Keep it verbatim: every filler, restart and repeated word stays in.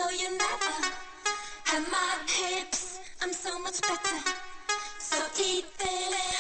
know you never had my hips. I'm so much better. So eat this.